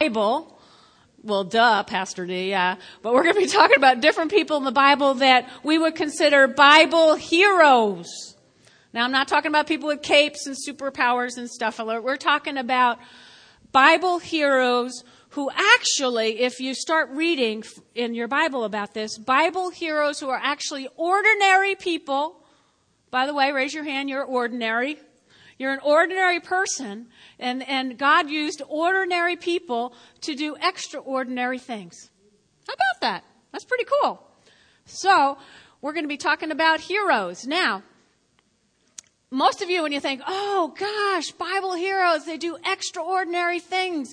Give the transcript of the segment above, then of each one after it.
Bible. Well, duh, Pastor D, yeah. But we're going to be talking about different people in the Bible that we would consider Bible heroes. Now, I'm not talking about people with capes and superpowers and stuff. We're talking about Bible heroes who actually, if you start reading in your Bible about this, Bible heroes who are actually ordinary people. By the way, raise your hand, you're ordinary. You're an ordinary person, and God used ordinary people to do extraordinary things. How about that? That's pretty cool. So, we're going to be talking about heroes. Now, most of you, when you think, oh gosh, Bible heroes, they do extraordinary things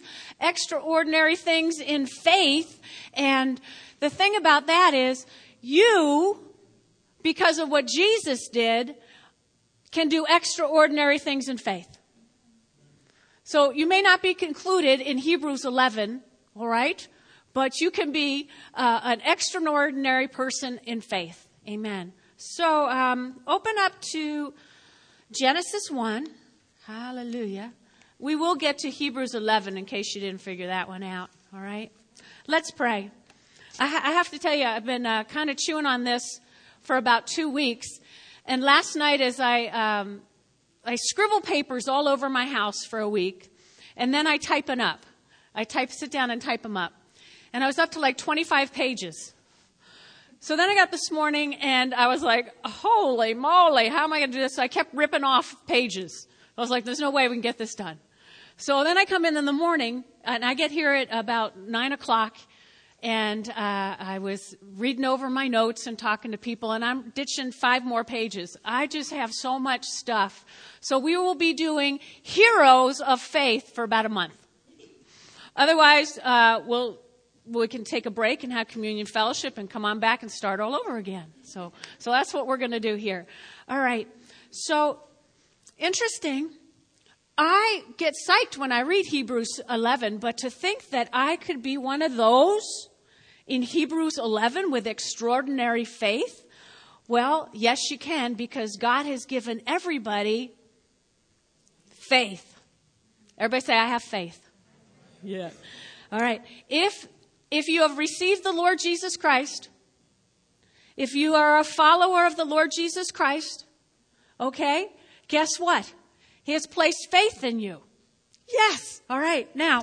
in faith. And the thing about that is, you, because of what Jesus did, can do extraordinary things in faith. So you may not be concluded in Hebrews 11, all right? But you can be an extraordinary person in faith. Amen. So open up to Genesis 1. Hallelujah. We will get to Hebrews 11 in case you didn't figure that one out, all right? Let's pray. I have to tell you, I've been kind of chewing on this for about 2 weeks. And last night as I scribble papers all over my house for a week, and then I type them up. Sit down and type them up. And I was up to like 25 pages. So then I got this morning and I was like, holy moly, how am I going to do this? So I kept ripping off pages. I was like, there's no way we can get this done. So then I come in the morning and I get here at about 9 o'clock. And I was reading over my notes and talking to people, and I'm ditching 5 more pages. I just have so much stuff. So we will be doing Heroes of Faith for about a month. Otherwise, we can take a break and have communion fellowship and come on back and start all over again. So that's what we're going to do here. All right. So interesting. I get psyched when I read Hebrews 11, but to think that I could be one of those in Hebrews 11 with extraordinary faith, well, yes, you can, because God has given everybody faith. Everybody say, I have faith. Yeah. All right. If you have received the Lord Jesus Christ, if you are a follower of the Lord Jesus Christ, okay, guess what? He has placed faith in you. Yes. All right. Now,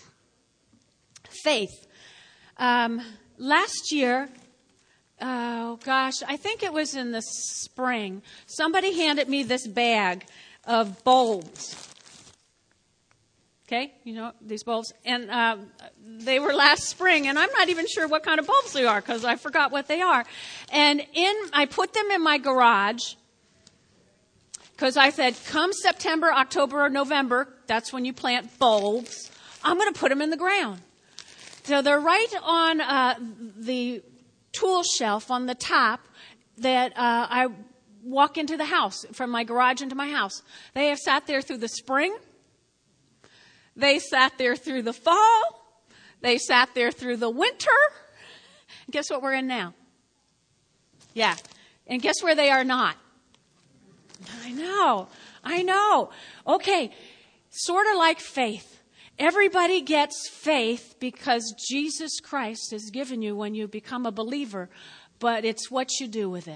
faith. Last year, I think it was in the spring, somebody handed me this bag of bulbs. Okay, you know, these bulbs. And they were last spring, and I'm not even sure what kind of bulbs they are because I forgot what they are. And I put them in my garage because I said, come September, October, or November, that's when you plant bulbs, I'm going to put them in the ground. So they're right on the tool shelf on the top that I walk into the house, from my garage into my house. They have sat there through the spring. They sat there through the fall. They sat there through the winter. Guess what we're in now? Yeah. And guess where they are not? I know. Okay. Sort of like faith. Everybody gets faith because Jesus Christ has given you when you become a believer, but it's what you do with it.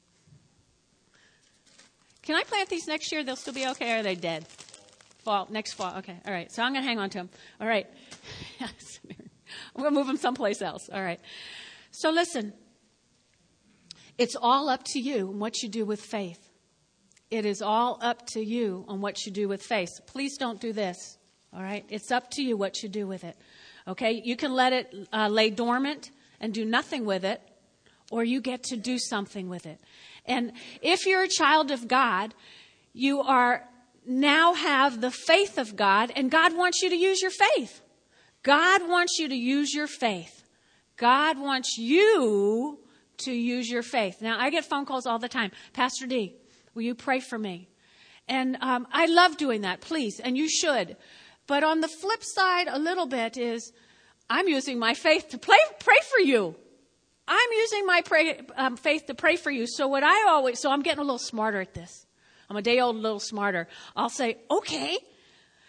Can I plant these next year? They'll still be okay, or are they dead? Next fall. Okay, all right. So I'm going to hang on to them. All right. I'm going to move them someplace else. All right. So listen, it's all up to you and what you do with faith. It is all up to you on what you do with faith. Please don't do this. All right? It's up to you what you do with it. Okay? You can let it lay dormant and do nothing with it, or you get to do something with it. And if you're a child of God, you now have the faith of God, and God wants you to use your faith. God wants you to use your faith. God wants you to use your faith. Now, I get phone calls all the time. Pastor D, will you pray for me? And I love doing that, please, and you should. But on the flip side a little bit is I'm using my faith to pray for you. I'm using my faith to pray for you. So I'm getting a little smarter at this. I'm a day old, a little smarter. I'll say, okay,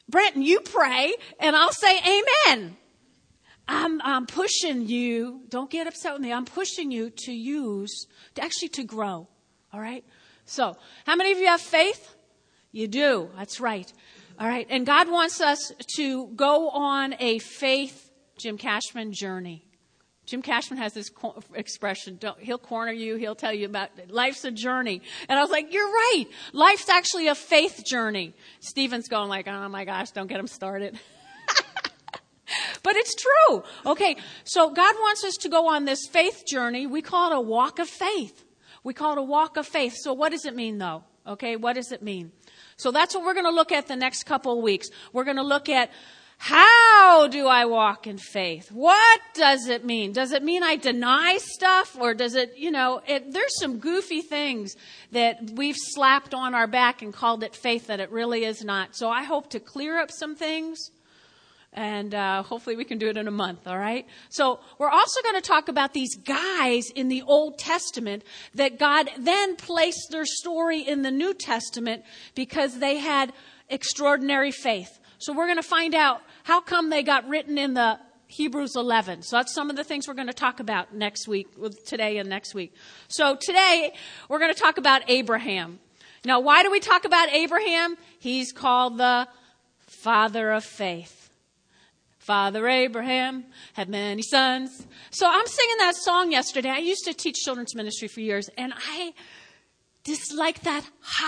Brenton, you pray and I'll say amen. I'm pushing you. Don't get upset with me. I'm pushing you to grow. All right. So how many of you have faith? You do. That's right. All right. And God wants us to go on a faith Jim Cashman journey. Jim Cashman has this expression, he'll corner you, he'll tell you about life's a journey. And I was like, you're right. Life's actually a faith journey. Stephen's going like, oh my gosh, don't get him started. But it's true. Okay, so God wants us to go on this faith journey. We call it a walk of faith. So what does it mean though? Okay, what does it mean? So that's what we're going to look at the next couple of weeks. We're going to look at how do I walk in faith? What does it mean? Does it mean I deny stuff? Or does it, there's some goofy things that we've slapped on our back and called it faith that it really is not. So I hope to clear up some things. And hopefully we can do it in a month, all right? So we're also going to talk about these guys in the Old Testament that God then placed their story in the New Testament because they had extraordinary faith. So we're going to find out how come they got written in the Hebrews 11. So that's some of the things we're going to talk about next week, today and next week. So today we're going to talk about Abraham. Now, why do we talk about Abraham? He's called the father of faith. Father Abraham had many sons. So I'm singing that song yesterday. I used to teach children's ministry for years, and I disliked that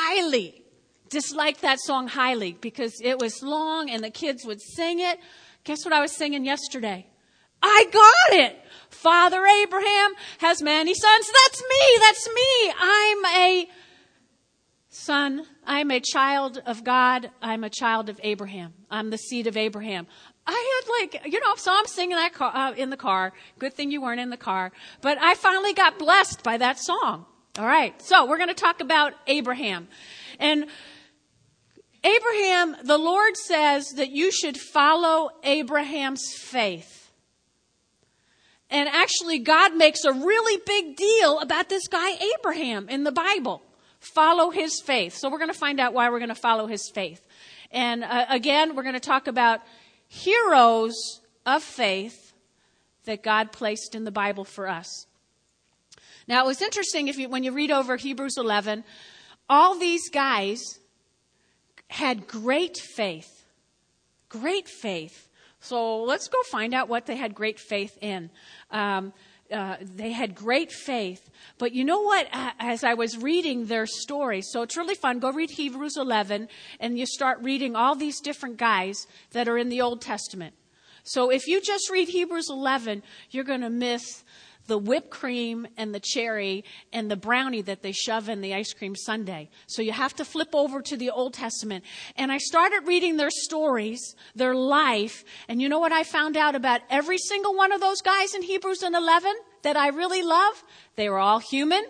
song highly because it was long and the kids would sing it. Guess what I was singing yesterday? I got it. Father Abraham has many sons. That's me. I'm a son. I'm a child of God. I'm a child of Abraham. I'm the seed of Abraham. I had so I'm singing that in the car. Good thing you weren't in the car. But I finally got blessed by that song. All right. So we're going to talk about Abraham. And Abraham, the Lord says that you should follow Abraham's faith. And actually, God makes a really big deal about this guy Abraham in the Bible. Follow his faith. So we're going to find out why we're going to follow his faith. And again, we're going to talk about heroes of faith that God placed in the Bible for us. Now, it was interesting when you read over Hebrews 11, all these guys had great faith. Great faith. So let's go find out what they had great faith in. They had great faith. But you know what? As I was reading their stories, so it's really fun. Go read Hebrews 11, and you start reading all these different guys that are in the Old Testament. So if you just read Hebrews 11, you're going to miss the whipped cream and the cherry and the brownie that they shove in the ice cream sundae. So you have to flip over to the Old Testament. And I started reading their stories, their life. And you know what I found out about every single one of those guys in Hebrews 11 that I really love? They were all human.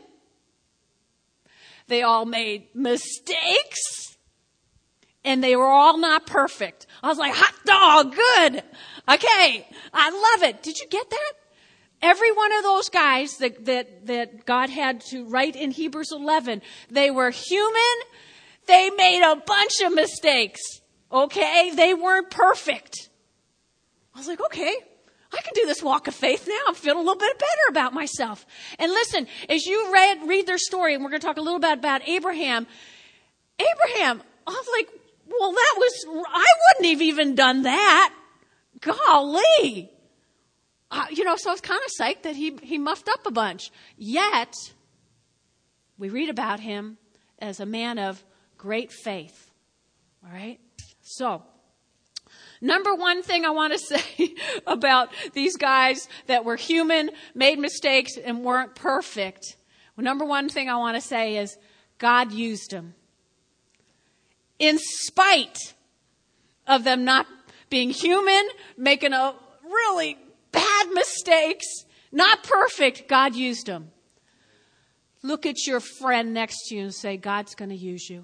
They all made mistakes. And they were all not perfect. I was like, hot dog, good. Okay, I love it. Did you get that? Every one of those guys that God had to write in Hebrews 11, they were human. They made a bunch of mistakes. Okay? They weren't perfect. I was like, okay, I can do this walk of faith now. I'm feeling a little bit better about myself. And listen, as you read their story, and we're going to talk a little bit about Abraham, I was like, well, I wouldn't have even done that. Golly. So I was kind of psyched that he muffed up a bunch. Yet, we read about him as a man of great faith. All right? So, number one thing I want to say about these guys that were human, made mistakes, and weren't perfect. Number one thing I want to say is God used them. In spite of them not being human, making a really bad mistakes, not perfect, God used them. Look at your friend next to you and say, God's going to use you.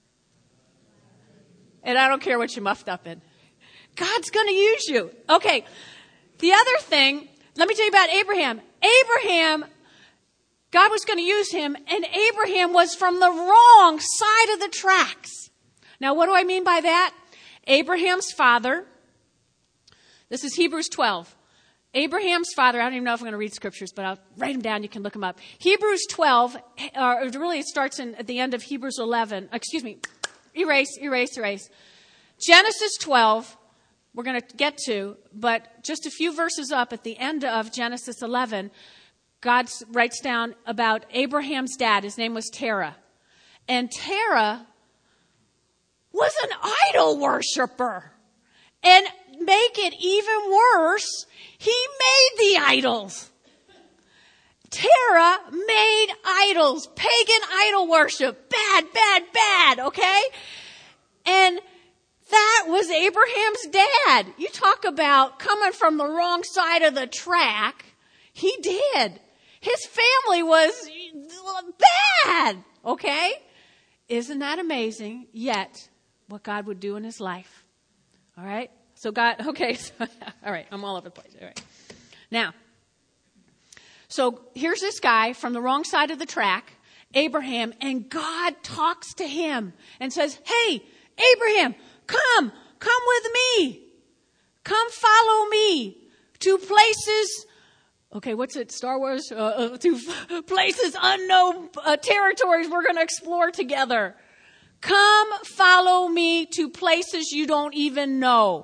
And I don't care what you muffed up in. God's going to use you. Okay. The other thing, let me tell you about Abraham. God was going to use him, and Abraham was from the wrong side of the tracks. Now, what do I mean by that? Abraham's father, this is Hebrews 12. Abraham's father, I don't even know if I'm going to read scriptures, but I'll write them down. You can look them up. Hebrews 12, really it starts at the end of Hebrews 11. Erase. Genesis 12, we're going to get to, but just a few verses up at the end of Genesis 11, God writes down about Abraham's dad. His name was Terah. And Terah was an idol worshiper. And make it even worse, he made the idols. Terah made idols, pagan idol worship. Bad, okay? And that was Abraham's dad. You talk about coming from the wrong side of the track. He did. His family was bad, okay? Isn't that amazing? Yet, what God would do in his life. All right? So God, okay, so, all right, I'm all over the place. All right. Now, so here's this guy from the wrong side of the track, Abraham, and God talks to him and says, hey, Abraham, come with me. Come follow me to places, okay, what's it, Star Wars? To places unknown territories we're going to explore together. Come follow me to places you don't even know.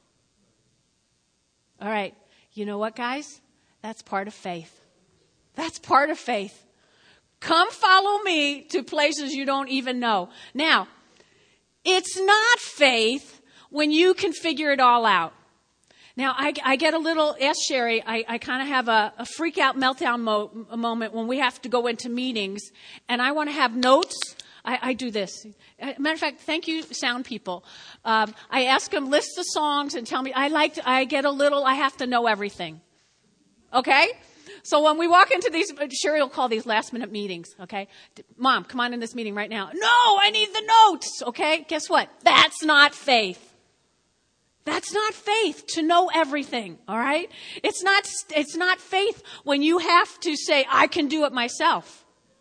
All right. You know what, guys? That's part of faith. That's part of faith. Come follow me to places you don't even know. Now, it's not faith when you can figure it all out. Now, I get a little, ask Sherry, I kind of have a freak out meltdown moment when we have to go into meetings, and I want to have notes. I do this. Matter of fact, thank you, sound people. I ask them, list the songs and tell me, I have to know everything. Okay? So when we walk into these, Sherry will call these last minute meetings, okay? Mom, come on in this meeting right now. No, I need the notes, okay? Guess what? That's not faith. That's not faith to know everything, all right? It's not faith when you have to say, I can do it myself.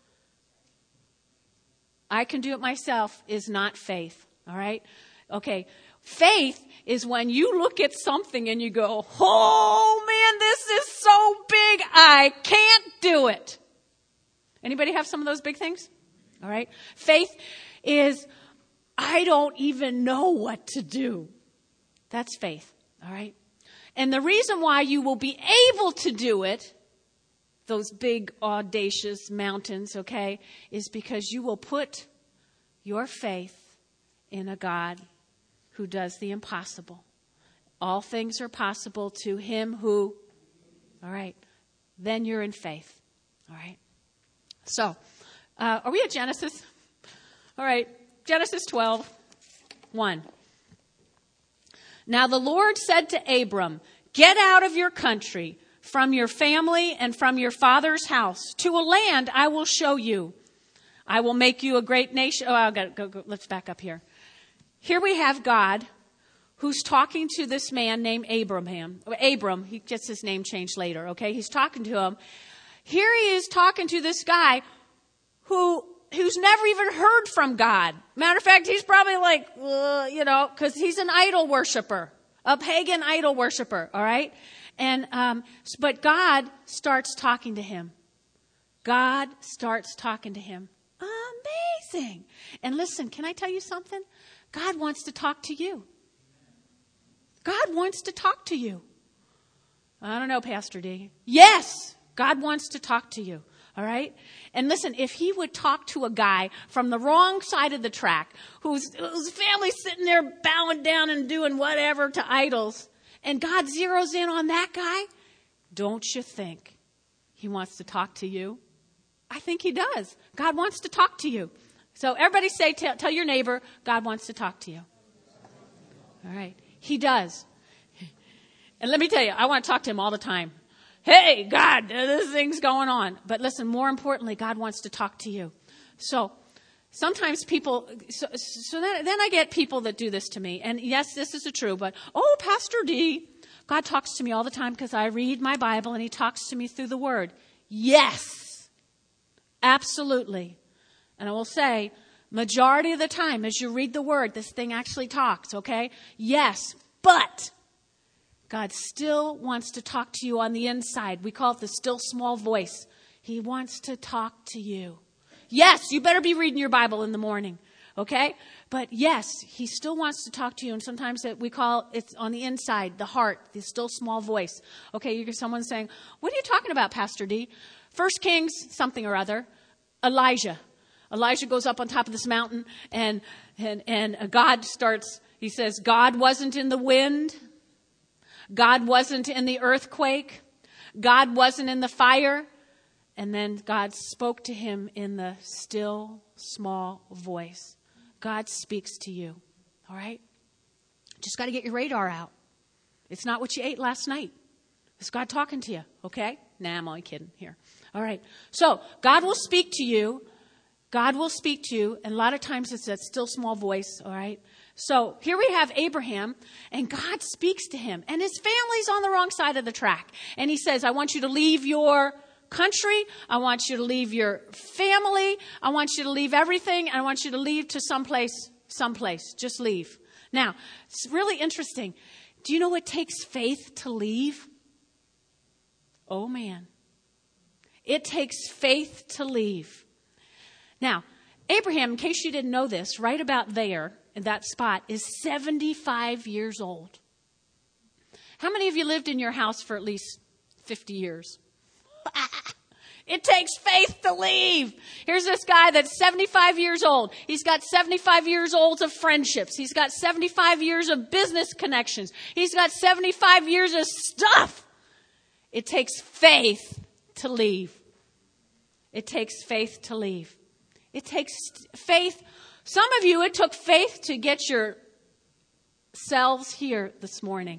I can do it myself is not faith, all right? Okay, faith is when you look at something and you go, oh man, this is so big, I can't do it. Anybody have some of those big things? All right? Faith is, I don't even know what to do. That's faith, all right? And the reason why you will be able to do it, those big, audacious mountains, okay, is because you will put your faith in a God who does the impossible. All things are possible to him who, all right, then you're in faith, all right? So, are we at Genesis? All right, Genesis 12:1. Now the Lord said to Abram, get out of your country, from your family and from your father's house, to a land I will show you. I will make you a great nation. Oh, let's back up here. Here we have God who's talking to this man named Abram. He gets his name changed later, okay? He's talking to him. Here he is talking to this guy who's never even heard from God. Matter of fact, he's probably like, because he's an idol worshiper, a pagan idol worshiper, all right? And but God starts talking to him. God starts talking to him. Amazing. And listen, can I tell you something? God wants to talk to you. God wants to talk to you. I don't know, Pastor D. Yes, God wants to talk to you. All right? And listen, if he would talk to a guy from the wrong side of the track, whose family's sitting there bowing down and doing whatever to idols, and God zeroes in on that guy, don't you think he wants to talk to you? I think he does. God wants to talk to you. So everybody say, tell your neighbor, God wants to talk to you. All right. He does. And let me tell you, I want to talk to him all the time. Hey, God, this thing's going on. But listen, more importantly, God wants to talk to you. So sometimes people, then I get people that do this to me. And yes, this is true, but, oh, Pastor D, God talks to me all the time because I read my Bible and he talks to me through the Word. Yes, absolutely. And I will say, Majority of the time, as you read the word, this thing actually talks, okay? Yes, but God still wants to talk to you on the inside. We call it the still small voice. He wants to talk to you. Yes, you better be reading your Bible in the morning, okay? But yes, he still wants to talk to you. And sometimes we call it on the inside, the heart, the still small voice. Okay, you get someone saying, what are you talking about, Pastor D? 1 Kings, something or other, Elijah. Elijah goes up on top of this mountain and God starts, he says, God wasn't in the wind. God wasn't in the earthquake. God wasn't in the fire. And then God spoke to him in the still, small voice. God speaks to you. All right? Just got to get your radar out. It's not what you ate last night. It's God talking to you. Okay? Nah, I'm only kidding here. All right. So God will speak to you. God will speak to you. And a lot of times it's that still, small voice. All right? So here we have Abraham, and God speaks to him. And his family's on the wrong side of the track. And he says, I want you to leave your country. I want you to leave your family. I want you to leave everything. I want you to leave to someplace. Just leave. Now, it's really interesting. Do you know it takes faith to leave? Oh, man. It takes faith to leave. Now, Abraham, in case you didn't know this, right about there, in that spot, is 75 years old. How many of you lived in your house for at least 50 years? It takes faith to leave. Here's this guy that's 75 years old. He's got 75 years old of friendships. He's got 75 years of business connections. He's got 75 years of stuff. It takes faith to leave. It takes faith to leave. It takes faith. Some of you, it took faith to get yourselves here this morning.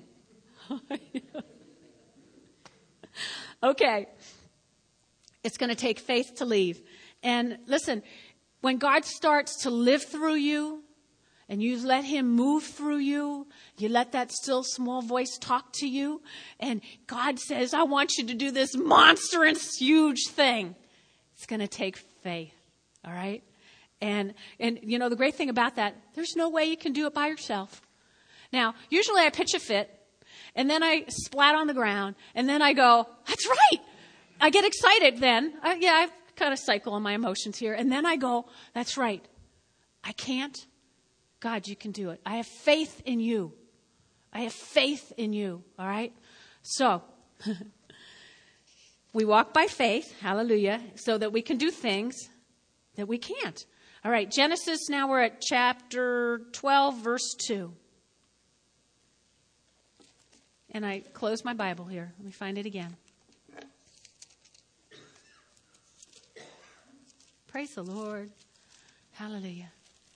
Okay. It's going to take faith to leave. And listen, when God starts to live through you and you let him move through you, you let that still small voice talk to you, and God says, I want you to do this monstrous, huge thing. It's going to take faith. All right? And you know, the great thing about that, there's no way you can do it by yourself. Now, usually I pitch a fit, and then I splat on the ground, and then I go, that's right. I get excited then. I kind of cycle on my emotions here. And then I go, that's right. I can't. God, you can do it. I have faith in you. I have faith in you. All right? So, we walk by faith. Hallelujah. So that we can do things that we can't. All right. Genesis, now we're at chapter 12, verse 2. And I close my Bible here. Let me find it again. Praise the Lord. Hallelujah.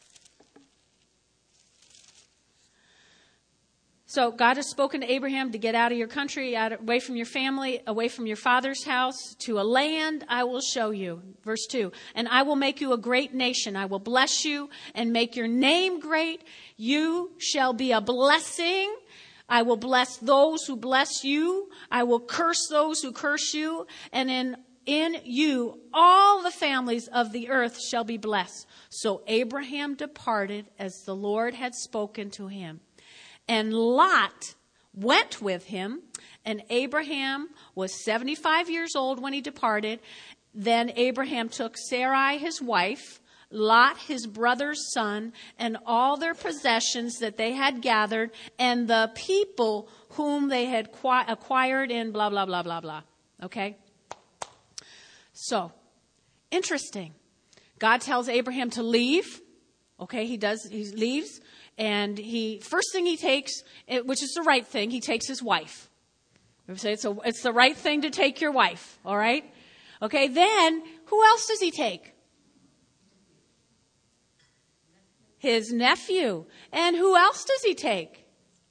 So God has spoken to Abraham to get out of your country, away from your family, away from your father's house, to a land I will show you. Verse 2, and I will make you a great nation. I will bless you and make your name great. You shall be a blessing. I will bless those who bless you. I will curse those who curse you. And in you, all the families of the earth shall be blessed. So Abraham departed as the Lord had spoken to him. And Lot went with him. And Abraham was 75 years old when he departed. Then Abraham took Sarai, his wife, Lot, his brother's son, and all their possessions that they had gathered, and the people whom they had acquired in blah, blah, blah, blah, blah. Okay? So, interesting. God tells Abraham to leave. Okay, he leaves. And first thing he takes, which is the right thing, he takes his wife. We say it's the right thing to take your wife. All right? Okay, then, who else does he take? His nephew. And who else does he take?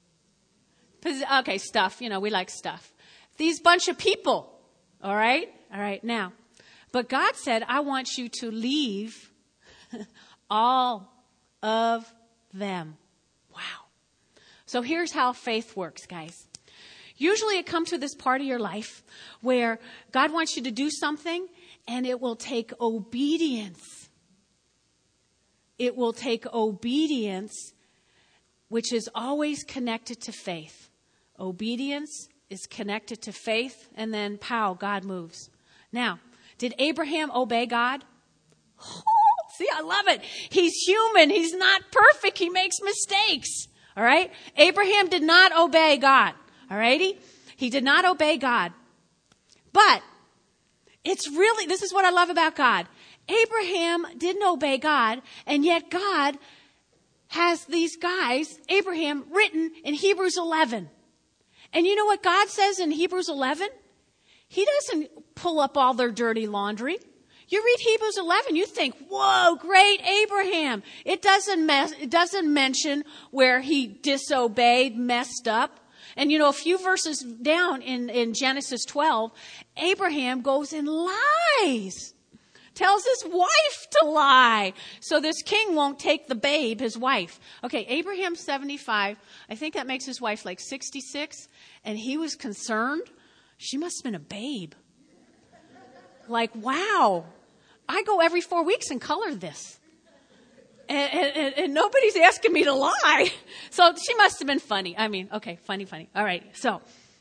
Okay, stuff. You know, we like stuff. These bunch of people. All right? All right, now. But God said, I want you to leave all of them. Wow. So here's how faith works, guys. Usually it comes to this part of your life where God wants you to do something, and it will take obedience it will take obedience, which is always connected to faith. Obedience is connected to faith, and then, pow, God moves. Now, did Abraham obey God? Oh, see, I love it. He's human. He's not perfect. He makes mistakes. All right? Abraham did not obey God. All righty? He did not obey God. But it's really, this is what I love about God. Abraham didn't obey God, and yet God has these guys, Abraham, written in Hebrews 11. And you know what God says in Hebrews 11? He doesn't pull up all their dirty laundry. You read Hebrews 11, you think, whoa, great Abraham. It doesn't mention where he disobeyed, messed up. And you know, a few verses down in Genesis 12, Abraham goes and lies. Tells his wife to lie. So this king won't take the babe, his wife. Okay, Abraham's 75. I think that makes his wife like 66. And he was concerned. She must have been a babe. Like, wow. I go every 4 weeks and color this. And nobody's asking me to lie. So she must have been funny. I mean, okay, funny. All right, so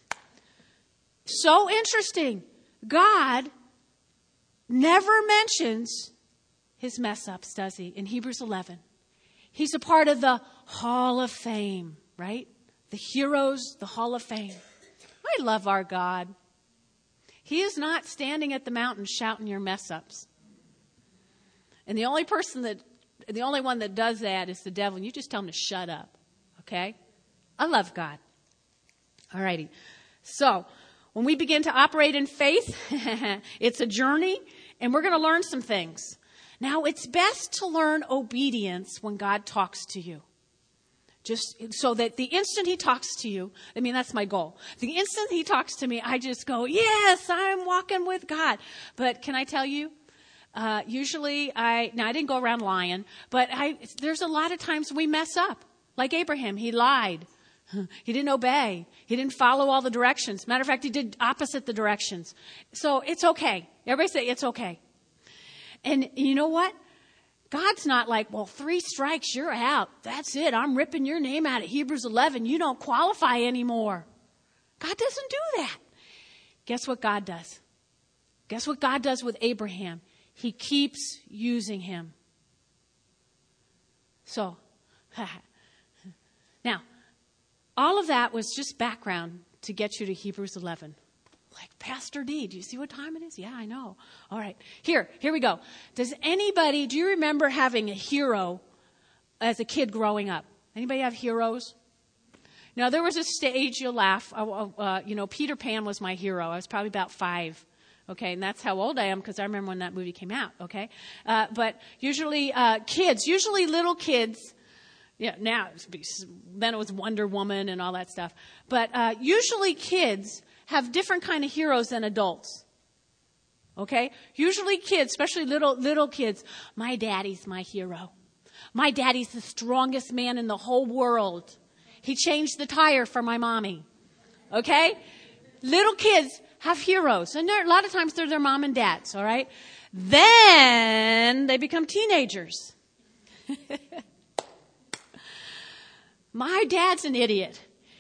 interesting. God never mentions his mess ups, does he? In Hebrews 11. He's a part of the Hall of Fame, right? The heroes, the Hall of Fame. I love our God. He is not standing at the mountain shouting your mess ups. And the only one that does that is the devil. And you just tell him to shut up. Okay? I love God. All righty. So, when we begin to operate in faith, it's a journey, and we're going to learn some things. Now, it's best to learn obedience when God talks to you. Just so that the instant he talks to you, I mean, that's my goal. The instant he talks to me, I just go, yes, I'm walking with God. But can I tell you, usually I didn't go around lying, but there's a lot of times we mess up. Like Abraham, he lied. He didn't obey. He didn't follow all the directions. Matter of fact, he did opposite the directions. So it's okay. Everybody say it's okay. And you know what? God's not like, well, 3 strikes, you're out. That's it. I'm ripping your name out of Hebrews 11. You don't qualify anymore. God doesn't do that. Guess what God does? Guess what God does with Abraham? He keeps using him. So, now, all of that was just background to get you to Hebrews 11. Like, Pastor D, do you see what time it is? Yeah, I know. All right. Here we go. Do you remember having a hero as a kid growing up? Anybody have heroes? Now, there was a stage, you'll laugh. Peter Pan was my hero. I was probably about 5. Okay, and that's how old I am because I remember when that movie came out. Okay. But usually little kids. Yeah, then it was Wonder Woman and all that stuff. But usually kids have different kind of heroes than adults. Okay? Usually kids, especially little kids, my daddy's my hero. My daddy's the strongest man in the whole world. He changed the tire for my mommy. Okay? Little kids have heroes. And a lot of times they're their mom and dads, all right? Then they become teenagers. My dad's an idiot.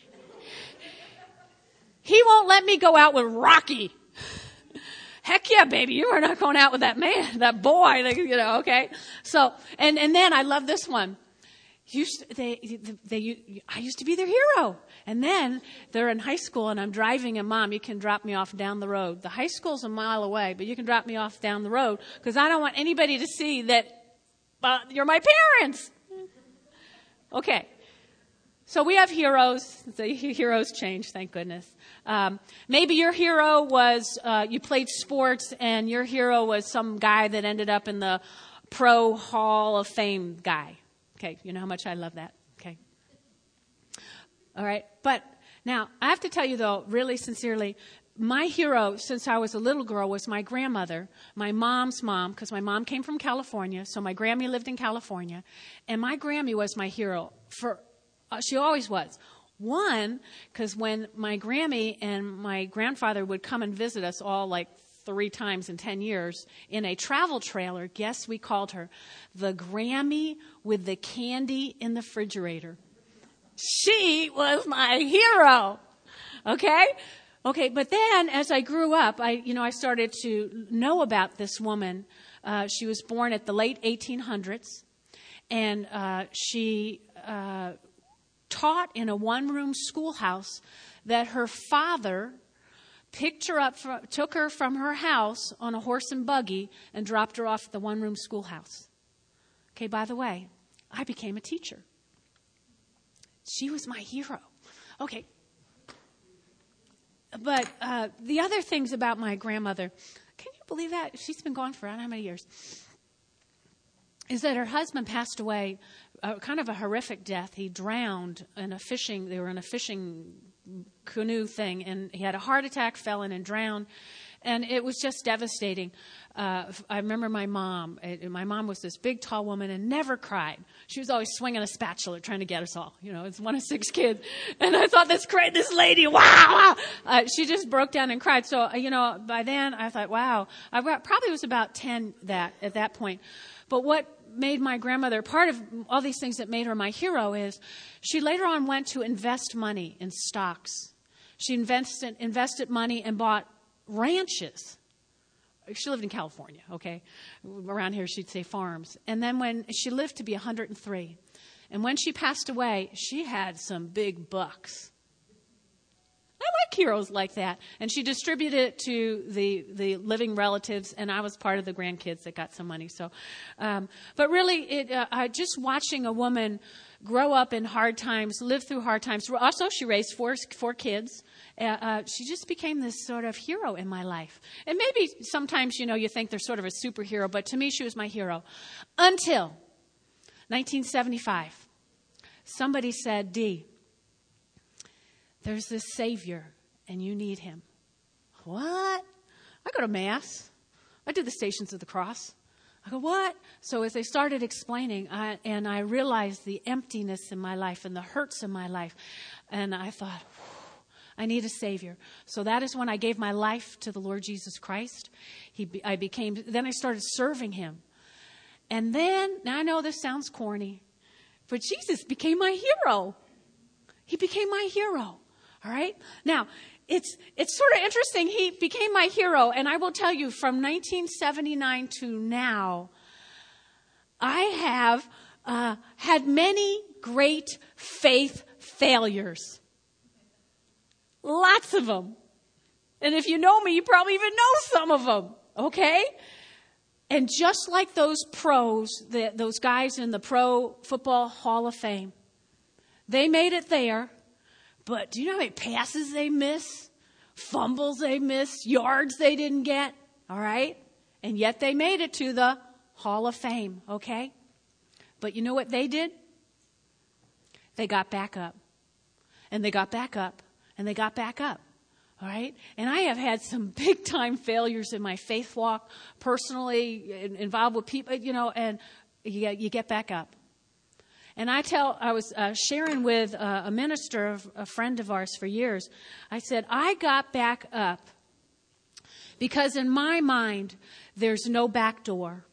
He won't let me go out with Rocky. Heck yeah, baby, you are not going out with that man, that boy, okay? So, and then I love this one. I used to be their hero. And then they're in high school and I'm driving and Mom, you can drop me off down the road. The high school's a mile away, but you can drop me off down the road because I don't want anybody to see that you're my parents. Okay. So we have heroes. The heroes change, thank goodness. Maybe your hero was, you played sports and your hero was some guy that ended up in the Pro Hall of Fame guy. Okay, you know how much I love that. Okay. All right. But now, I have to tell you though, really sincerely, my hero since I was a little girl was my grandmother, my mom's mom, because my mom came from California, so my Grammy lived in California. And my Grammy was my hero she always was. One, because when my Grammy and my grandfather would come and visit us all like 3 times in 10 years in a travel trailer. Guess we called her the Grammy with the candy in the refrigerator. She was my hero. Okay? Okay, but then as I grew up, I started to know about this woman. She was born at the late 1800s, and she taught in a one-room schoolhouse that her father picked her up, took her from her house on a horse and buggy and dropped her off at the one-room schoolhouse. Okay, by the way, I became a teacher. She was my hero. Okay. But the other things about my grandmother, can you believe that? She's been gone for I don't know how many years. Is that her husband passed away, kind of a horrific death. He drowned in they were in a fishing canoe thing, and he had a heart attack, fell in and drowned. And it was just devastating. I remember my mom. My mom was this big, tall woman and never cried. She was always swinging a spatula trying to get us all. It's one of 6 kids. And I thought, this lady, wow. She just broke down and cried. So, by then I thought, wow. I probably was about 10 at that point. But what made my grandmother, part of all these things that made her my hero is she later on went to invest money in stocks. She invested money and bought ranches. She lived in California, okay? Around here she'd say farms. And then when she lived to be 103, and when she passed away, she had some big bucks. I like heroes like that. And she distributed it to the living relatives, and I was part of the grandkids that got some money. So, but really, just watching a woman grow up in hard times, live through hard times. Also, she raised four kids. She just became this sort of hero in my life. And maybe sometimes, you think they're sort of a superhero, but to me, she was my hero. Until 1975, somebody said, Dee, there's this Savior, and you need him. What? I go to Mass. I do the Stations of the Cross. I go, what? So as they started explaining, and I realized the emptiness in my life and the hurts in my life, and I thought, I need a Savior. So that is when I gave my life to the Lord Jesus Christ. Then I started serving him. And then, now I know this sounds corny, but Jesus became my hero. He became my hero. All right? Now, it's sort of interesting. He became my hero. And I will tell you, from 1979 to now, I have had many great faith failures. Lots of them. And if you know me, you probably even know some of them. Okay? And just like those pros, those guys in the Pro Football Hall of Fame, they made it there. But do you know how many passes they miss? Fumbles they miss? Yards they didn't get? All right? And yet they made it to the Hall of Fame, okay? But you know what they did? They got back up. And they got back up. And they got back up. All right? And I have had some big-time failures in my faith walk, personally, involved with people, and you get back up. And I was sharing with a minister, a friend of ours for years. I said, I got back up because in my mind, there's no back door.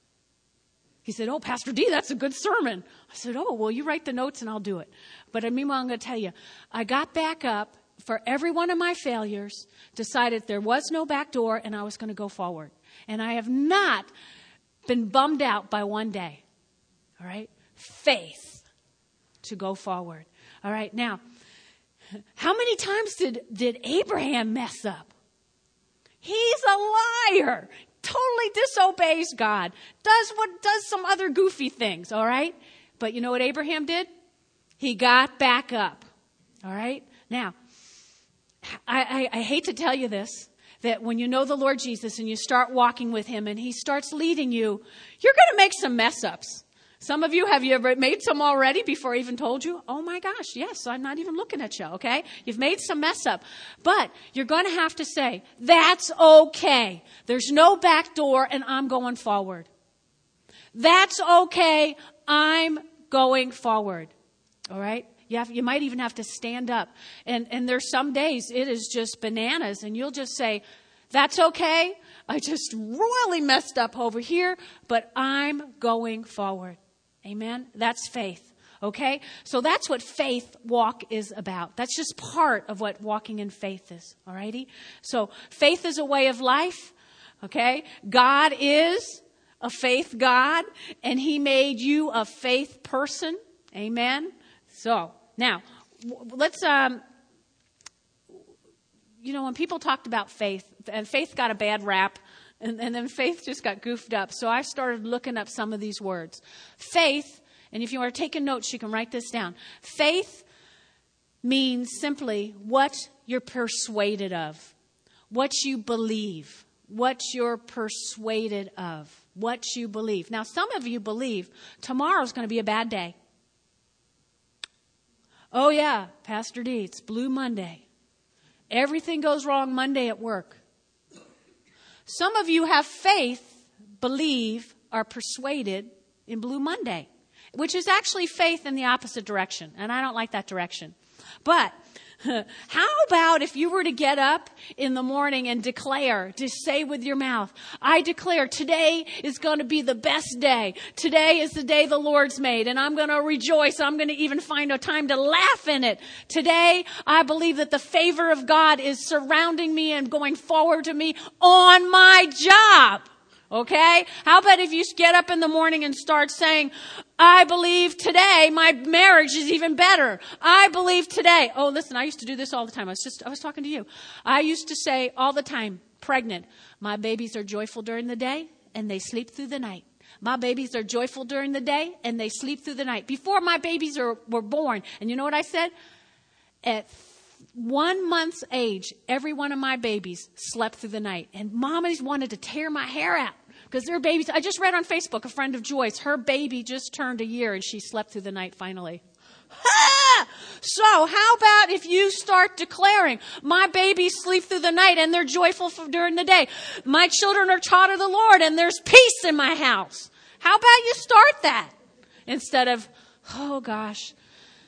He said, oh, Pastor D, that's a good sermon. I said, oh, well, you write the notes and I'll do it. But meanwhile, I'm going to tell you, I got back up for every one of my failures, decided there was no back door, and I was going to go forward. And I have not been bummed out by one day. All right? Faith to go forward. All right. Now, how many times did Abraham mess up? He's a liar. Totally disobeys God. Does some other goofy things. All right. But you know what Abraham did? He got back up. All right. Now, I hate to tell you this, that when you know the Lord Jesus and you start walking with him and he starts leading you, you're going to make some mess ups. Some of you, have you ever made some already before I even told you? Oh my gosh, yes, I'm not even looking at you, okay? You've made some mess up. But you're going to have to say, that's okay. There's no back door and I'm going forward. That's okay. I'm going forward. All right? You might even have to stand up. And there's some days it is just bananas and you'll just say, That's okay. I just royally messed up over here, but I'm going forward. Amen? That's faith. Okay? So that's what faith walk is about. That's just part of what walking in faith is. Alrighty? So faith is a way of life. Okay? God is a faith God, and He made you a faith person. Amen? So, now, let's, when people talked about faith, and faith got a bad rap, and then faith just got goofed up. So I started looking up some of these words. Faith, and if you are taking notes, you can write this down. Faith means simply what you're persuaded of, what you believe, what you're persuaded of, what you believe. Now, some of you believe tomorrow's going to be a bad day. Oh, yeah, Pastor D, it's Blue Monday. Everything goes wrong Monday at work. Some of you have faith, believe, are persuaded in Blue Monday, which is actually faith in the opposite direction. And I don't like that direction. But how about if you were to get up in the morning and declare, to say with your mouth, I declare today is going to be the best day. Today is the day the Lord's made, and I'm going to rejoice. I'm going to even find a time to laugh in it. Today, I believe that the favor of God is surrounding me and going forward to me on my job. Okay? How about if you get up in the morning and start saying, I believe today my marriage is even better. I believe today. Oh, listen, I used to do this all the time. I was talking to you. I used to say all the time, pregnant, my babies are joyful during the day and they sleep through the night. My babies are joyful during the day and they sleep through the night. Before my babies were born. And you know what I said? At 1 month's age, every one of my babies slept through the night. And mommies wanted to tear my hair out. Because their babies, I just read on Facebook, a friend of Joyce, her baby just turned a year and she slept through the night finally. Ha! So how about if you start declaring, my babies sleep through the night and they're joyful during the day. My children are taught of the Lord and there's peace in my house. How about you start that? Instead of, oh gosh,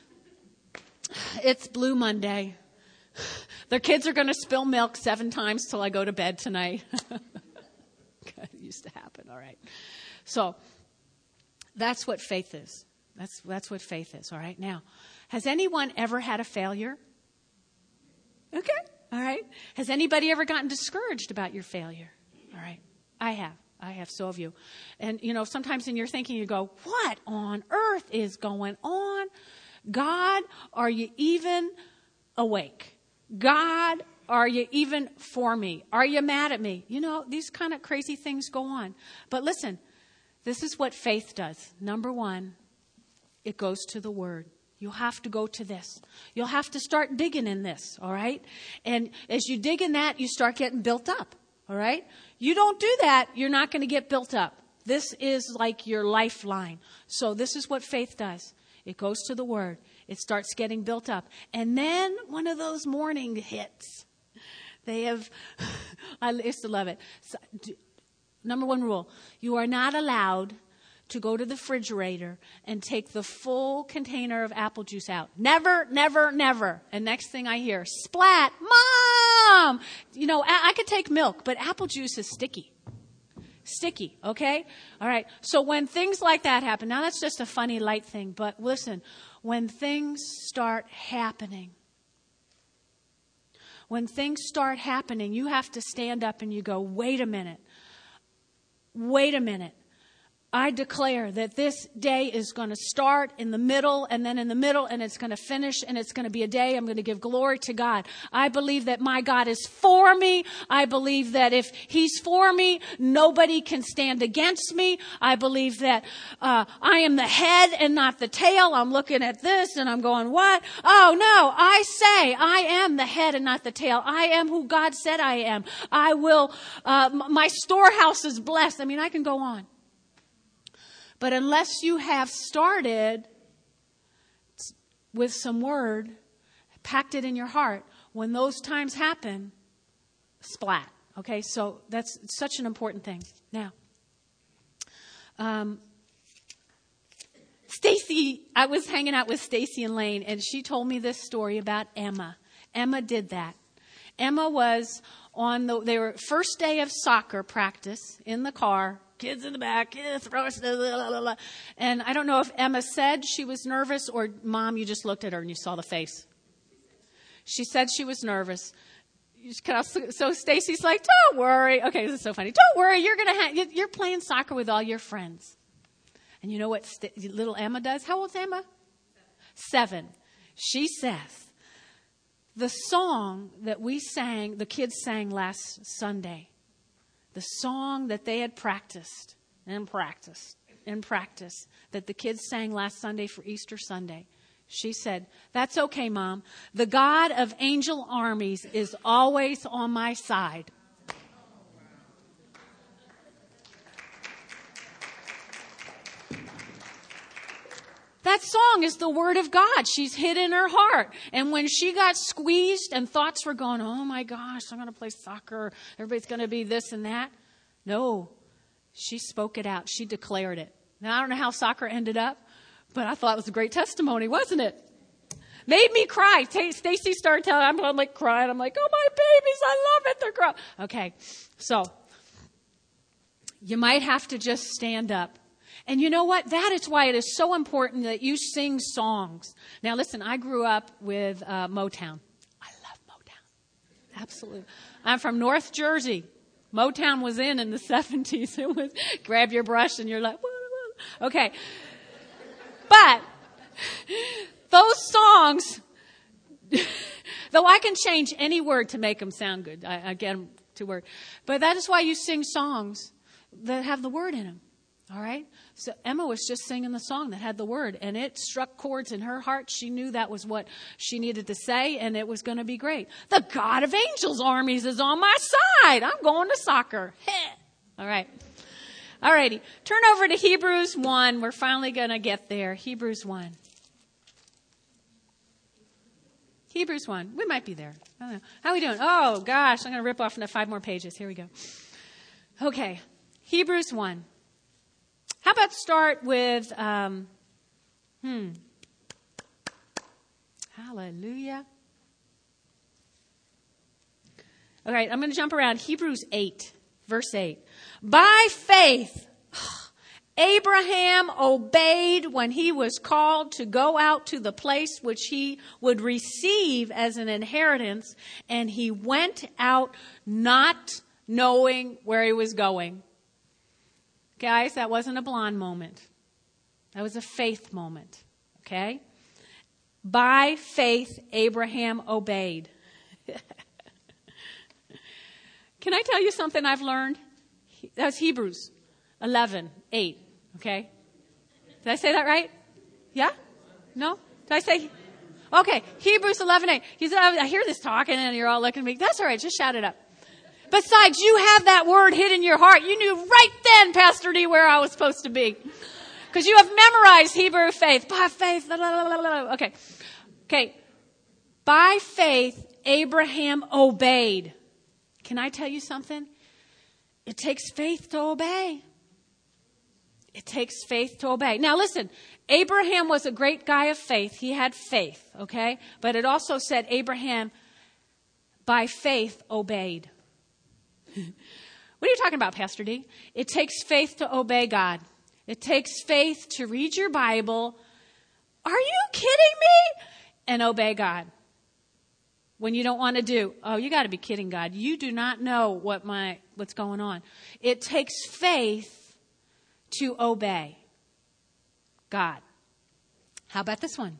it's Blue Monday. Their kids are going to spill milk 7 times till I go to bed tonight. It used to happen. All right. So that's what faith is. That's what faith is. All right. Now, has anyone ever had a failure? Okay. All right. Has anybody ever gotten discouraged about your failure? All right. I have. So have you. And, sometimes in your thinking, you go, what on earth is going on? God, are you even awake? God, are you even for me? Are you mad at me? These kind of crazy things go on. But listen, this is what faith does. Number 1, it goes to the Word. You'll have to go to this. You'll have to start digging in this, all right? And as you dig in that, you start getting built up, all right? You don't do that, you're not going to get built up. This is like your lifeline. So this is what faith does. It goes to the Word. It starts getting built up. And then one of those morning hits. I used to love it. So, number 1 rule, you are not allowed to go to the refrigerator and take the full container of apple juice out. Never, never, never. And next thing I hear, splat, Mom! I could take milk, but apple juice is sticky. Sticky, okay? All right. So when things like that happen, now that's just a funny, light thing, but listen, when things start happening, you have to stand up and you go, wait a minute. I declare that this day is going to start in the middle and then in the middle and it's going to finish and it's going to be a day I'm going to give glory to God. I believe that my God is for me. I believe that if He's for me, nobody can stand against me. I believe that I am the head and not the tail. I'm looking at this and I'm going, what? Oh no, I say I am the head and not the tail. I am who God said I am. I will, my storehouse is blessed. I can go on. But unless you have started with some word, packed it in your heart, when those times happen, splat. Okay, so that's such an important thing. Now, Stacy, I was hanging out with Stacy and Lane, and she told me this story about Emma. Emma did that. Emma was they were first day of soccer practice in the car. Kids in the back, and I don't know if Emma said she was nervous or, Mom, you just looked at her and you saw the face. She said she was nervous. So Stacy's like, don't worry. Okay, this is so funny. Don't worry, you're playing soccer with all your friends. And you know what little Emma does? How old's Emma? 7. She says, the song that the kids sang last Sunday, the song that they had practiced, that the kids sang last Sunday for Easter Sunday. She said, that's okay, Mom. The God of angel armies is always on my side. That song is the Word of God. She's hid in her heart. And when she got squeezed and thoughts were going, oh my gosh, I'm going to play soccer. Everybody's going to be this and that. No, she spoke it out. She declared it. Now, I don't know how soccer ended up, but I thought it was a great testimony, wasn't it? Made me cry. Stacy started telling, I'm like crying. I'm like, oh my babies, I love it. They're crying. Okay, so you might have to just stand up. And you know what? That is why it is so important that you sing songs. Now, listen, I grew up with Motown. I love Motown. Absolutely. I'm from North Jersey. Motown was in the 70s. It was grab your brush and you're like, whoa, whoa. Okay. But those songs, though I can change any word to make them sound good. I get them to word. But that is why you sing songs that have the word in them. All right? So Emma was just singing the song that had the word, and it struck chords in her heart. She knew that was what she needed to say, and it was going to be great. The God of angels armies is on my side. I'm going to soccer. All right. All righty. Turn over to Hebrews 1. We're finally going to get there. Hebrews 1. Hebrews 1. We might be there. I don't know. How are we doing? Oh, gosh. I'm going to rip off into 5 more pages. Here we go. Okay. Hebrews 1. How about start with, hallelujah. All right, I'm going to jump around. Hebrews 8, verse 8. By faith, Abraham obeyed when he was called to go out to the place which he would receive as an inheritance, and he went out not knowing where he was going. Guys, that wasn't a blonde moment. That was a faith moment. Okay? By faith, Abraham obeyed. Can I tell you something I've learned? That's Hebrews 11:8. Okay? Did I say that right? Yeah? No? Did I say? Okay. Hebrews 11:8. He said, I hear this talking and you're all looking at me. That's all right. Just shout it up. Besides, you have that word hid in your heart. You knew right then, Pastor D, where I was supposed to be. Because you have memorized Hebrew faith. By faith. Okay. Okay. By faith, Abraham obeyed. Can I tell you something? It takes faith to obey. It takes faith to obey. Now listen, Abraham was a great guy of faith. He had faith, okay? But it also said Abraham, by faith, obeyed. What are you talking about, Pastor D? It takes faith to obey God. It takes faith to read your Bible. Are you kidding me? And obey God. When you don't want to do, oh, you got to be kidding, God. You do not know what's going on. It takes faith to obey God. How about this one?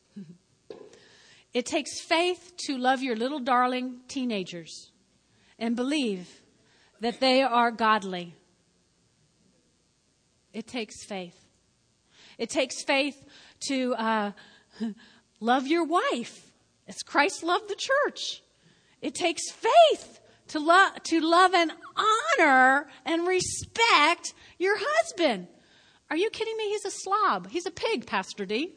It takes faith to love your little darling teenagers and believe that they are godly. It takes faith. It takes faith to love your wife as Christ loved the church. It takes faith to love and honor and respect your husband. Are you kidding me? He's a slob. He's a pig, Pastor D.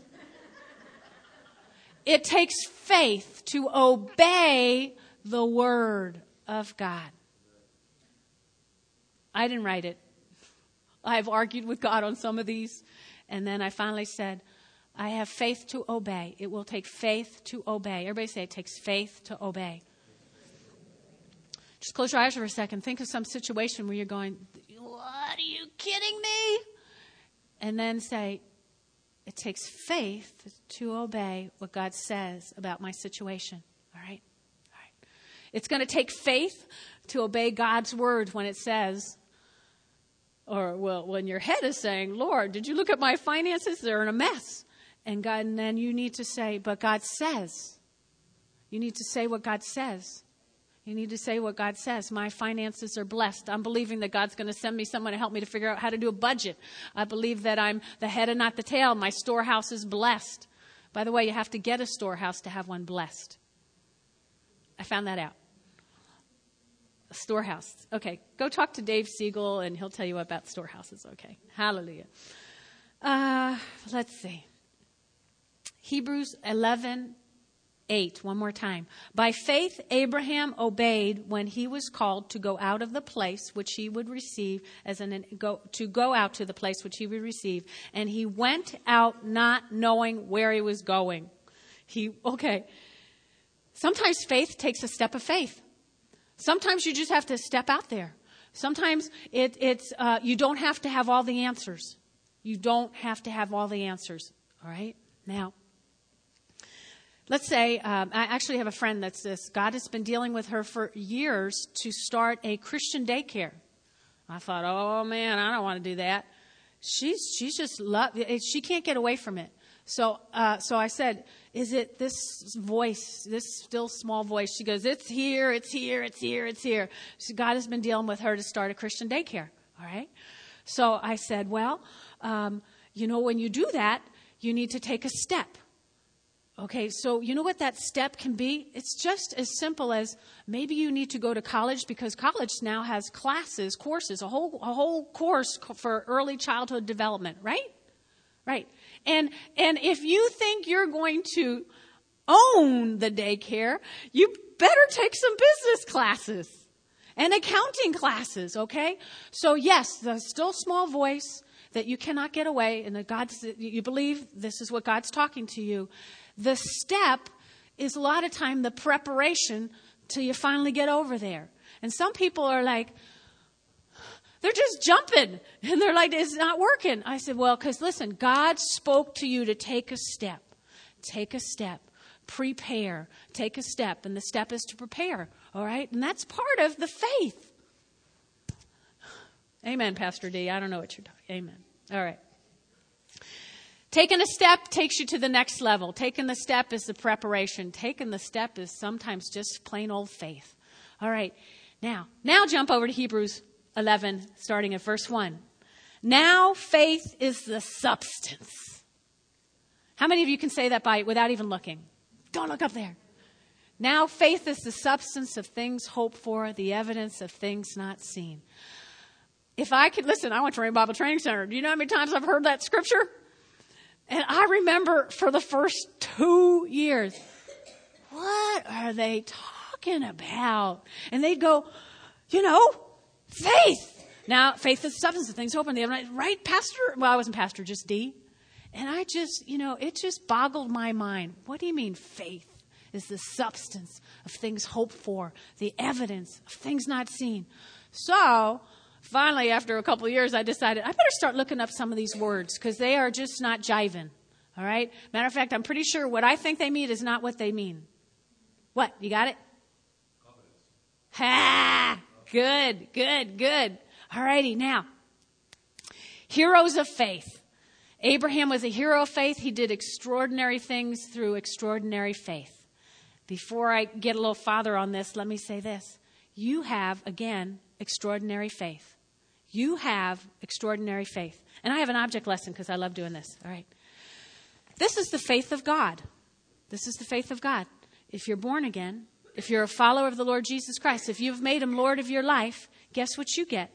It takes faith to obey the word of God. I didn't write it. I've argued with God on some of these. And then I finally said, I have faith to obey. It will take faith to obey. Everybody say it takes faith to obey. Just close your eyes for a second. Think of some situation where you're going, what, are you kidding me? And then say, it takes faith to obey what God says about my situation. All right? All right. It's going to take faith to obey God's word when it says, or well, when your head is saying, Lord, did you look at my finances? They're in a mess. And then you need to say, but God says. You need to say what God says. You need to say what God says. My finances are blessed. I'm believing that God's going to send me someone to help me to figure out how to do a budget. I believe that I'm the head and not the tail. My storehouse is blessed. By the way, you have to get a storehouse to have one blessed. I found that out. A storehouse. Okay, go talk to Dave Siegel and he'll tell you about storehouses. Okay, hallelujah. Let's see. Hebrews 11:8, one more time. By faith, Abraham obeyed when he was called to go out of the place which he would receive, go out to the place which he would receive. And he went out not knowing where he was going. Sometimes faith takes a step of faith. Sometimes you just have to step out there. Sometimes you don't have to have all the answers. You don't have to have all the answers. All right? Now, let's say, I actually have a friend that's this. God has been dealing with her for years to start a Christian daycare. I thought, oh man, I don't want to do that. She's just she can't get away from it. So I said, is it this voice, this still small voice? She goes, it's here, it's here, it's here, it's here. So God has been dealing with her to start a Christian daycare. All right. So I said, well, when you do that, you need to take a step. Okay, so you know what that step can be? It's just as simple as maybe you need to go to college because college now has courses, a whole course for early childhood development, right? Right. And if you think you're going to own the daycare, you better take some business classes and accounting classes, okay? So yes, the still small voice that you cannot get away and that you believe this is what God's talking to you. The step is a lot of time the preparation till you finally get over there. And some people are like, they're just jumping. And they're like, it's not working. I said, well, because listen, God spoke to you to take a step. Take a step. Prepare. Take a step. And the step is to prepare. All right? And that's part of the faith. Amen, Pastor D. I don't know what you're talking. Amen. All right. Taking a step takes you to the next level. Taking the step is the preparation. Taking the step is sometimes just plain old faith. All right. Now jump over to Hebrews 11, starting at verse 1. Now faith is the substance. How many of you can say that without even looking? Don't look up there. Now faith is the substance of things hoped for, the evidence of things not seen. If I could, listen, I went to Rain Bible Training Center. Do you know how many times I've heard that scripture? And I remember for the first 2 years, what are they talking about? And they'd go, faith. Now, faith is the substance of things hoped for. Right, Pastor? Well, I wasn't Pastor, just D. And I just, it just boggled my mind. What do you mean faith is the substance of things hoped for, the evidence of things not seen? So finally, after a couple of years, I decided I better start looking up some of these words because they are just not jiving. All right? Matter of fact, I'm pretty sure what I think they mean is not what they mean. What? You got it? Ha! Good. All righty. Now, heroes of faith. Abraham was a hero of faith. He did extraordinary things through extraordinary faith. Before I get a little farther on this, let me say this. You have, again, extraordinary faith. You have extraordinary faith. And I have an object lesson because I love doing this. All right. This is the faith of God. This is the faith of God. If you're born again, if you're a follower of the Lord Jesus Christ, if you've made him Lord of your life, guess what you get?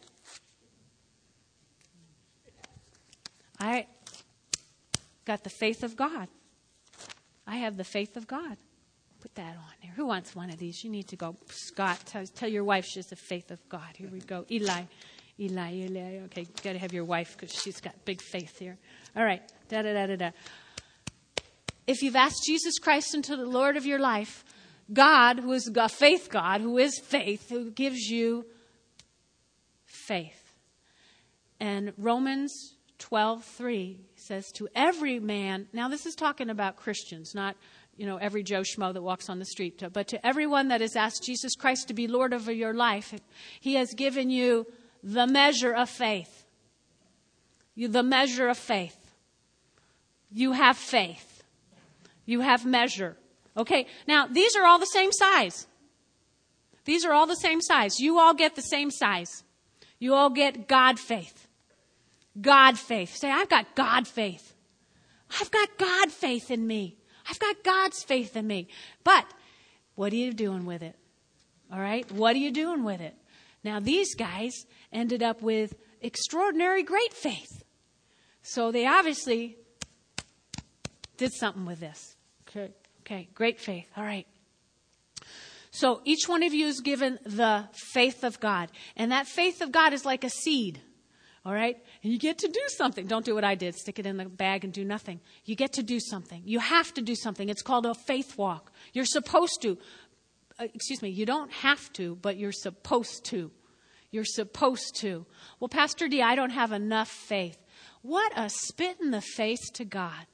I got the faith of God. I have the faith of God. Put that on there. Who wants one of these? You need to go. Scott, tell your wife she has the faith of God. Here we go. Eli. Okay, you got to have your wife because she's got big faith here. All right. If you've asked Jesus Christ into the Lord of your life, God, who is a faith God, who is faith, who gives you faith. And Romans 12:3 says to every man, now this is talking about Christians, not, every Joe Schmo that walks on the street, but to everyone that has asked Jesus Christ to be Lord over your life, he has given you the measure of faith. The measure of faith. You have faith. You have measure. Okay, now these are all the same size. These are all the same size. You all get the same size. You all get God faith. God faith. Say, I've got God faith. I've got God faith in me. I've got God's faith in me. But what are you doing with it? All right? What are you doing with it? Now, these guys ended up with extraordinary great faith. So they obviously did something with this. Okay, great faith. All right. So each one of you is given the faith of God. And that faith of God is like a seed. All right? And you get to do something. Don't do what I did. Stick it in the bag and do nothing. You get to do something. You have to do something. It's called a faith walk. You're supposed to. You don't have to, but you're supposed to. You're supposed to. Well, Pastor D, I don't have enough faith. What a spit in the face to God.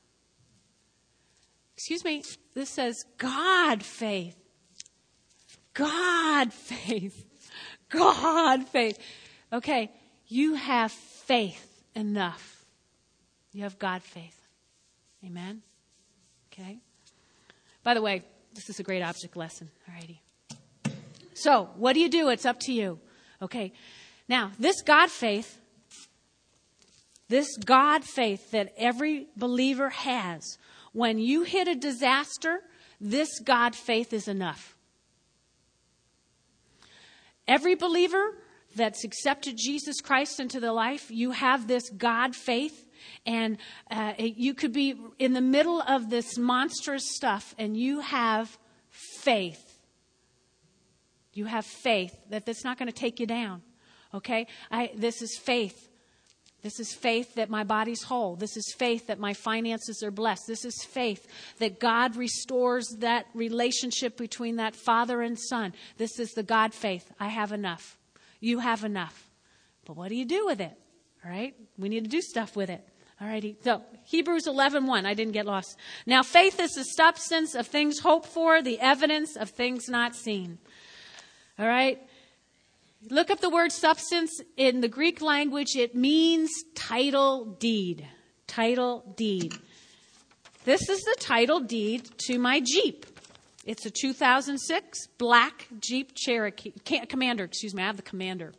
This says God faith. God faith. God faith. Okay, you have faith enough. You have God faith. Amen? Okay. By the way, this is a great object lesson. All righty. So, what do you do? It's up to you. Okay. Now, this God faith that every believer has, when you hit a disaster, this God faith is enough. Every believer that's accepted Jesus Christ into their life, you have this God faith, and you could be in the middle of this monstrous stuff, and you have faith. You have faith that that's not going to take you down. Okay? This is faith. This is faith that my body's whole. This is faith that my finances are blessed. This is faith that God restores that relationship between that father and son. This is the God faith. I have enough. You have enough. But what do you do with it? All right? We need to do stuff with it. All righty. So, Hebrews 11:1. I didn't get lost. Now, faith is the substance of things hoped for, the evidence of things not seen. All right? Look up the word substance. In the Greek language, it means title deed. Title deed. This is the title deed to my Jeep. It's a 2006 black Jeep Cherokee. Commander, I have the Commander.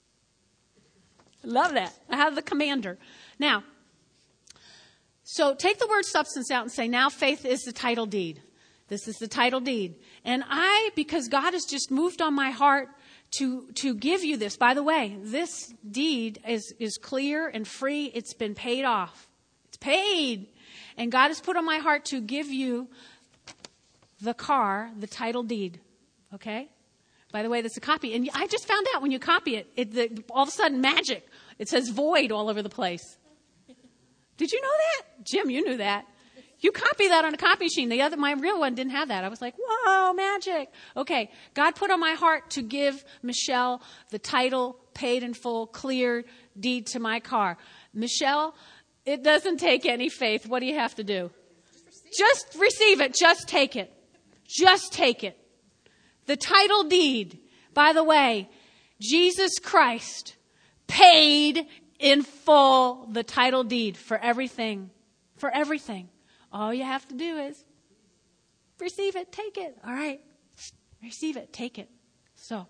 Love that. I have the Commander. Now, so take the word substance out and say, now faith is the title deed. This is the title deed. And because God has just moved on my heart to give you this. By the way, this deed is clear and free. It's been paid off. It's paid. And God has put on my heart to give you the car, the title deed. Okay? By the way, that's a copy. And I just found out when you copy it, all of a sudden magic. It says void all over the place. Did you know that? Jim, you knew that. You copy that on a copy machine. My real one didn't have that. I was like, whoa, magic. Okay. God put on my heart to give Michelle the title, paid in full, clear deed to my car. Michelle, it doesn't take any faith. What do you have to do? Just receive it. Just take it. Just take it. The title deed, by the way, Jesus Christ paid in full the title deed for everything. For everything. All you have to do is receive it, take it. All right. Receive it, take it. So,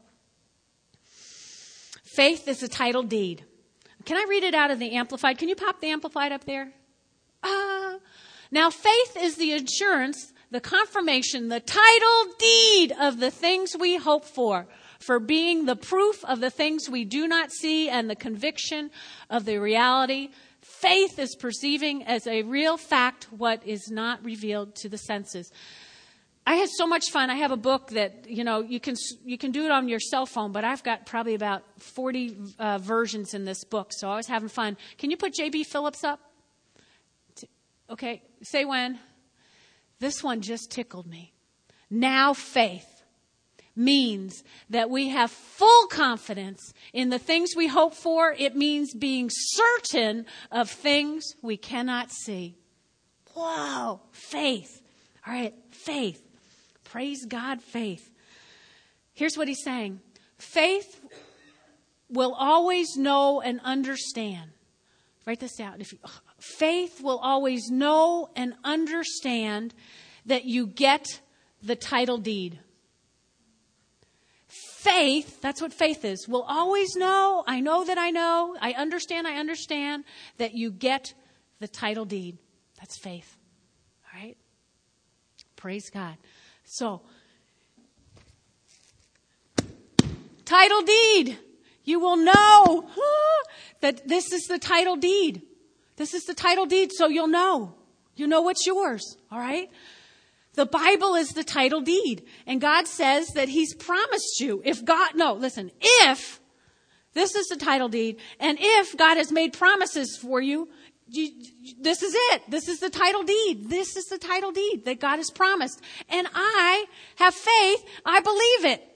faith is a title deed. Can I read it out of the Amplified? Can you pop the Amplified up there? Now, faith is the assurance, the confirmation, the title deed of the things we hope for being the proof of the things we do not see and the conviction of the reality. Faith is perceiving as a real fact what is not revealed to the senses. I had so much fun. I have a book that, you can do it on your cell phone, but I've got probably about 40 versions in this book, so I was having fun. Can you put J.B. Phillips up? Okay, say when. This one just tickled me. Now faith means that we have full confidence in the things we hope for. It means being certain of things we cannot see. Whoa, faith. All right, faith. Praise God, faith. Here's what he's saying. Faith will always know and understand. Write this down. Faith will always know and understand that you get the title deed. Faith, that's what faith is, will always know, I know, I understand that you get the title deed. That's faith. All right? Praise God. So, title deed. You will know that this is the title deed. This is the title deed, so you'll know. You know what's yours. All right? The Bible is the title deed. And God says that He's promised you. If this is the title deed, and if God has made promises for you, this is it. This is the title deed. This is the title deed that God has promised. And I have faith. I believe it.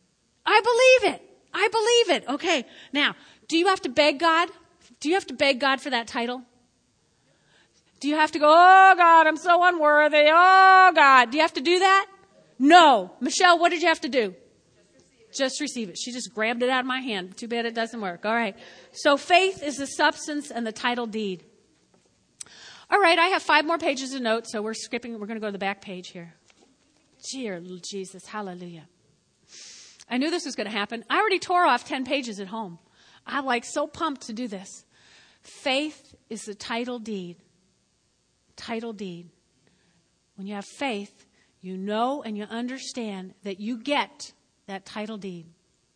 I believe it. Okay. Now, do you have to beg God? Do you have to beg God for that title? Do you have to go, oh God, I'm so unworthy. Oh God. Do you have to do that? No. Michelle, what did you have to do? Just receive it. She just grabbed it out of my hand. Too bad it doesn't work. All right. So faith is the substance and the title deed. All right. I have 5 more pages of notes, so we're skipping. We're going to go to the back page here. Dear Jesus. Hallelujah. I knew this was going to happen. I already tore off 10 pages at home. I'm so pumped to do this. Faith is the title deed. Title deed. When you have faith, you know and you understand that you get that title deed.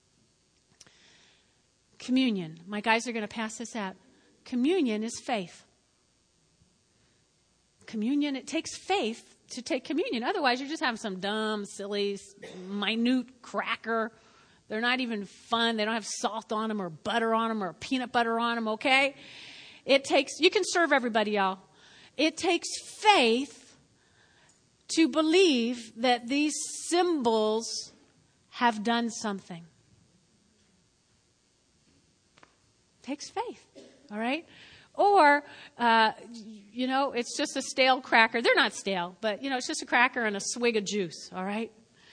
Communion. My guys are going to pass this out. Communion is faith. Communion, it takes faith to take communion. Otherwise, you're just having some dumb, silly, minute cracker. They're not even fun. They don't have salt on them or butter on them or peanut butter on them, okay? You can serve everybody, y'all. It takes faith to believe that these symbols have done something. It takes faith, all right? Or, it's just a stale cracker. They're not stale, but, it's just a cracker and a swig of juice, all right?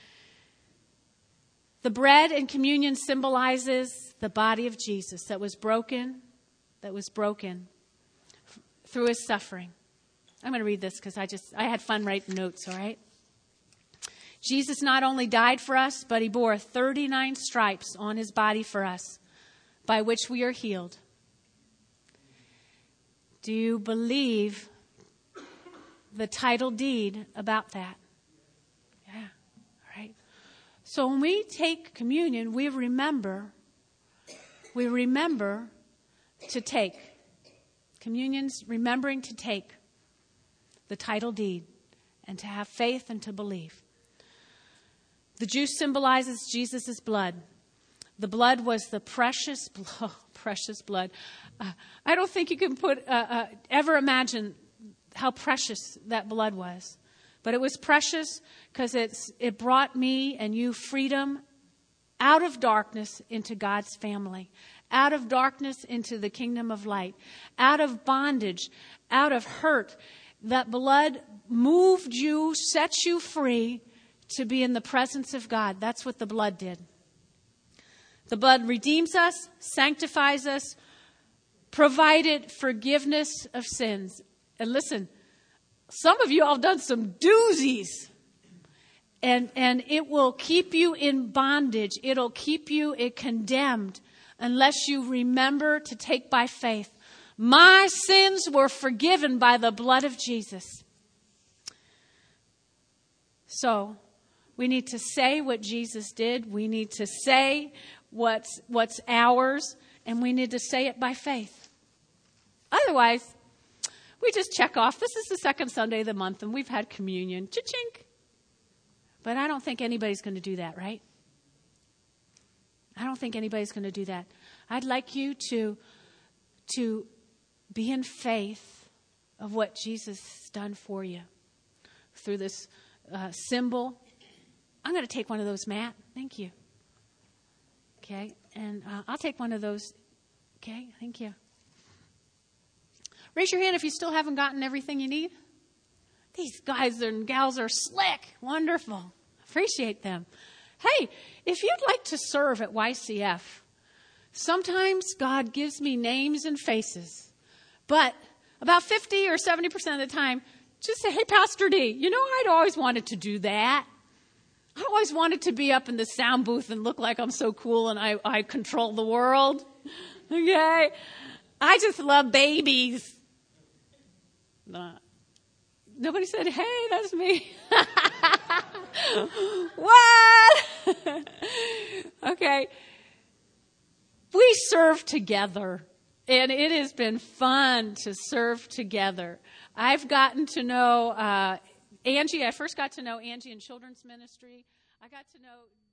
The bread in communion symbolizes the body of Jesus that was broken through His suffering. I'm going to read this because I had fun writing notes, all right? Jesus not only died for us, but He bore 39 stripes on His body for us, by which we are healed. Do you believe the title deed about that? Yeah, all right. So when we take communion, we remember to take. Communion's remembering to take the title deed and to have faith and to believe. The juice symbolizes Jesus' blood. The blood was the precious blood. I don't think you can ever imagine how precious that blood was. But it was precious because it brought me and you freedom out of darkness into God's family, out of darkness into the kingdom of light, out of bondage, out of hurt. That blood moved you, set you free to be in the presence of God. That's what the blood did. The blood redeems us, sanctifies us, provided forgiveness of sins. And listen, some of you all have done some doozies. And it will keep you in bondage. It'll keep you condemned unless you remember to take by faith. My sins were forgiven by the blood of Jesus. So we need to say what Jesus did. We need to say what's ours. And we need to say it by faith. Otherwise, we just check off. This is the second Sunday of the month and we've had communion. Cha-chink. But I don't think anybody's going to do that, right? I don't think anybody's going to do that. I'd like you to be in faith of what Jesus has done for you through this symbol I'm going to take one of those, Matt. Thank you. Okay, and I'll take one of those. Okay, thank you. Raise your hand if you still haven't gotten everything you need. These guys and gals are slick. Wonderful. Appreciate them. Hey, if you'd like to serve at YCF, sometimes God gives me names and faces. But about 50 or 70% of the time, just say, hey, Pastor D, you know, I'd always wanted to do that. I always wanted to be up in the sound booth and look like I'm so cool and I control the world. Okay? I just love babies. Nobody said, hey, that's me. What? Okay. We serve together, and it has been fun to serve together. I've gotten to know Angie. I first got to know Angie in children's ministry. I got to know